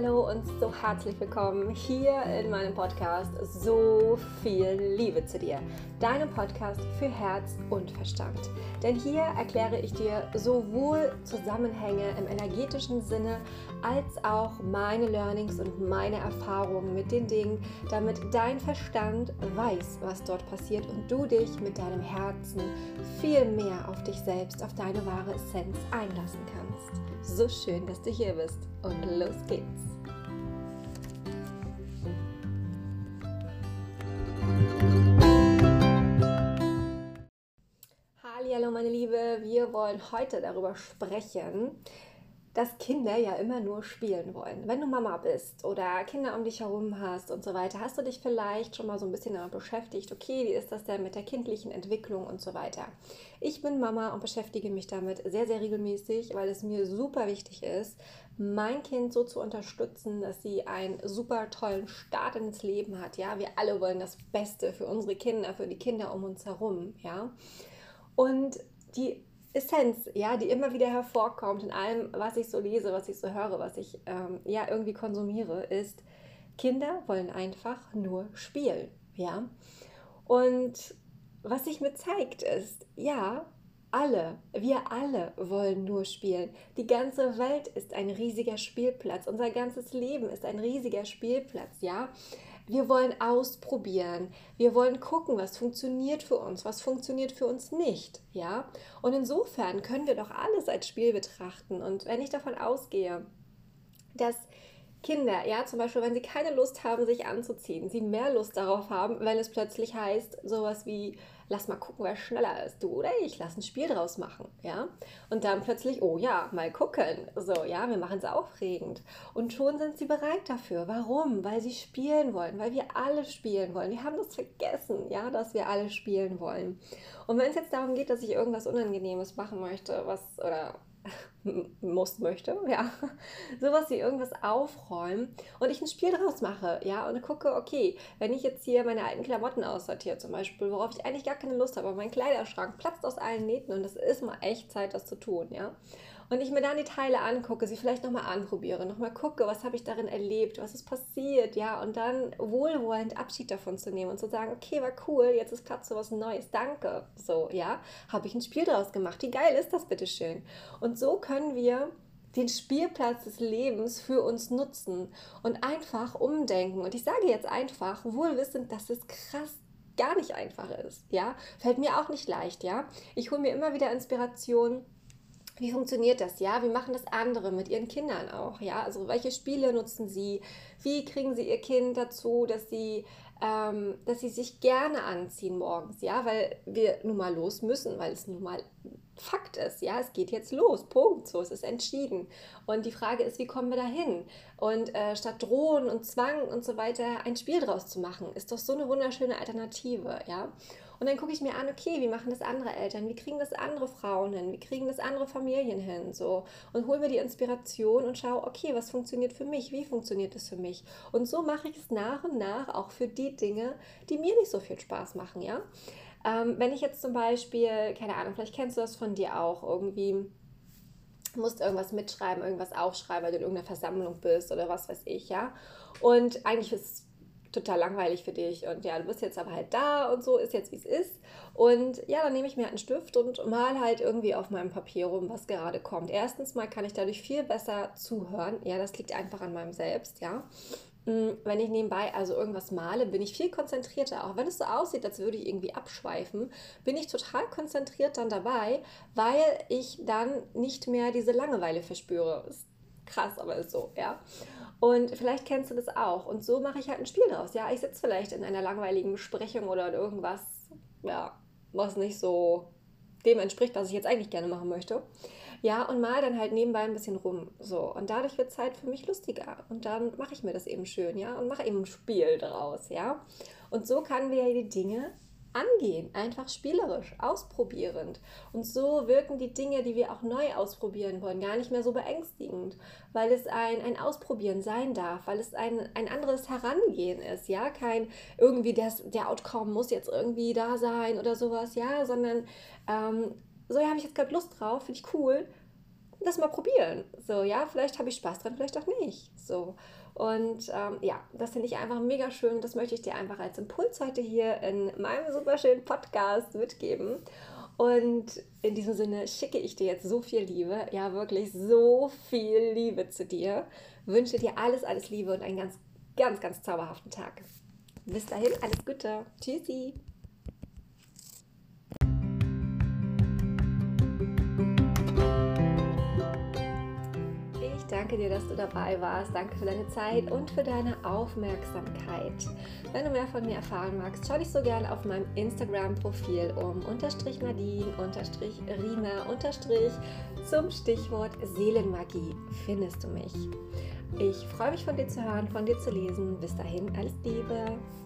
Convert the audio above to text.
Hallo und so herzlich willkommen hier in meinem Podcast So viel Liebe zu dir, deinem Podcast für Herz und Verstand. Denn hier erkläre ich dir sowohl Zusammenhänge im energetischen Sinne als auch meine Learnings und meine Erfahrungen mit den Dingen, damit dein Verstand weiß, was dort passiert und du dich mit deinem Herzen viel mehr auf dich selbst, auf deine wahre Essenz einlassen kannst. So schön, dass du hier bist und los geht's. Hallo meine Liebe, wir wollen heute darüber sprechen, dass Kinder ja immer nur spielen wollen. Wenn du Mama bist oder Kinder um dich herum hast und so weiter, hast du dich vielleicht schon mal so ein bisschen damit beschäftigt, okay, wie ist das denn mit der kindlichen Entwicklung und so weiter. Ich bin Mama und beschäftige mich damit sehr, sehr regelmäßig, weil es mir super wichtig ist, mein Kind so zu unterstützen, dass sie einen super tollen Start ins Leben hat. Ja, wir alle wollen das Beste für unsere Kinder, für die Kinder um uns herum. Ja, und die Essenz, ja, die immer wieder hervorkommt in allem, was ich so lese, was ich so höre, was ich irgendwie konsumiere, ist, Kinder wollen einfach nur spielen, ja. Und was sich mir zeigt ist, ja, wir alle wollen nur spielen. Die ganze Welt ist ein riesiger Spielplatz. Unser ganzes Leben ist ein riesiger Spielplatz, ja. Wir wollen ausprobieren. Wir wollen gucken, was funktioniert für uns, was funktioniert für uns nicht, ja. Und insofern können wir doch alles als Spiel betrachten. Und wenn ich davon ausgehe, dass Kinder, ja, zum Beispiel, wenn sie keine Lust haben, sich anzuziehen, sie mehr Lust darauf haben, wenn es plötzlich heißt, sowas wie, lass mal gucken, wer schneller ist, du oder ich, lass ein Spiel draus machen, ja. Und dann plötzlich, oh ja, mal gucken, so, ja, wir machen es aufregend. Und schon sind sie bereit dafür. Warum? Weil sie spielen wollen, weil wir alle spielen wollen. Wir haben das vergessen, ja, dass wir alle spielen wollen. Und wenn es jetzt darum geht, dass ich irgendwas Unangenehmes machen möchte, möchte, ja, sowas wie irgendwas aufräumen und ich ein Spiel draus mache, ja, und gucke, okay, wenn ich jetzt hier meine alten Klamotten aussortiere zum Beispiel, worauf ich eigentlich gar keine Lust habe, aber mein Kleiderschrank platzt aus allen Nähten und es ist mal echt Zeit, das zu tun, ja, und ich mir dann die Teile angucke, sie vielleicht nochmal anprobiere, nochmal gucke, was habe ich darin erlebt, was ist passiert, ja, und dann wohlwollend Abschied davon zu nehmen und zu sagen, okay, war cool, jetzt ist Platz für was Neues, danke, so, ja, habe ich ein Spiel draus gemacht, wie geil ist das, bitteschön. Und so können wir den Spielplatz des Lebens für uns nutzen und einfach umdenken. Und ich sage jetzt einfach, wohl wissend, dass es krass gar nicht einfach ist, ja, fällt mir auch nicht leicht, ja. Ich hole mir immer wieder Inspiration. Wie funktioniert das, ja? Wie machen das andere mit ihren Kindern auch, ja? Also welche Spiele nutzen sie? Wie kriegen sie ihr Kind dazu, dass sie sich gerne anziehen morgens, ja? Weil wir nun mal los müssen, weil es nun mal Fakt ist, ja? Es geht jetzt los, Punkt, so, es ist entschieden. Und die Frage ist, wie kommen wir dahin? Und statt Drohen und Zwang und so weiter ein Spiel draus zu machen, ist doch so eine wunderschöne Alternative, ja? Und dann gucke ich mir an, okay, wie machen das andere Eltern? Wie kriegen das andere Frauen hin? Wie kriegen das andere Familien hin? So. Und hole mir die Inspiration und schaue, okay, was funktioniert für mich? Wie funktioniert es für mich? Und so mache ich es nach und nach auch für die Dinge, die mir nicht so viel Spaß machen, ja? Wenn ich jetzt zum Beispiel, keine Ahnung, vielleicht kennst du das von dir auch, irgendwie musst irgendwas mitschreiben, irgendwas aufschreiben, weil du in irgendeiner Versammlung bist oder was weiß ich, ja? Und eigentlich ist es total langweilig für dich und ja, du bist jetzt aber halt da und so, ist jetzt wie es ist und ja, dann nehme ich mir halt einen Stift und mal halt irgendwie auf meinem Papier rum, was gerade kommt. Erstens mal kann ich dadurch viel besser zuhören, ja, das liegt einfach an meinem Selbst, ja. Wenn ich nebenbei also irgendwas male, bin ich viel konzentrierter, auch wenn es so aussieht, als würde ich irgendwie abschweifen, bin ich total konzentriert dann dabei, weil ich dann nicht mehr diese Langeweile verspüre. Ist krass, aber ist so, ja. Und vielleicht kennst du das auch. Und so mache ich halt ein Spiel draus. Ja, ich sitze vielleicht in einer langweiligen Besprechung oder in irgendwas, ja, was nicht so dem entspricht, was ich jetzt eigentlich gerne machen möchte. Ja, und mal dann halt nebenbei ein bisschen rum. So. Und dadurch wird es halt für mich lustiger. Und dann mache ich mir das eben schön, ja, und mache eben ein Spiel draus, ja. Und so kann wir ja die Dinge angehen, einfach spielerisch, ausprobierend. Und so wirken die Dinge, die wir auch neu ausprobieren wollen, gar nicht mehr so beängstigend, weil es ein Ausprobieren sein darf, weil es ein anderes Herangehen ist, ja, kein irgendwie der Outcome muss jetzt irgendwie da sein oder sowas, ja, sondern so, ja, habe ich jetzt gerade Lust drauf, finde ich cool, das mal probieren. So, ja, vielleicht habe ich Spaß dran, vielleicht auch nicht. So. Und ja, das finde ich einfach mega schön. Das möchte ich dir einfach als Impuls heute hier in meinem super schönen Podcast mitgeben. Und in diesem Sinne schicke ich dir jetzt so viel Liebe, ja wirklich so viel Liebe zu dir. Wünsche dir alles, alles Liebe und einen ganz, ganz, ganz zauberhaften Tag. Bis dahin, alles Gute. Tschüssi. Ich danke dir, dass du dabei warst. Danke für deine Zeit und für deine Aufmerksamkeit. Wenn du mehr von mir erfahren magst, schau dich so gerne auf meinem Instagram-Profil um. _Nadine, _Rina, zum Stichwort Seelenmagie findest du mich. Ich freue mich von dir zu hören, von dir zu lesen. Bis dahin, alles Liebe.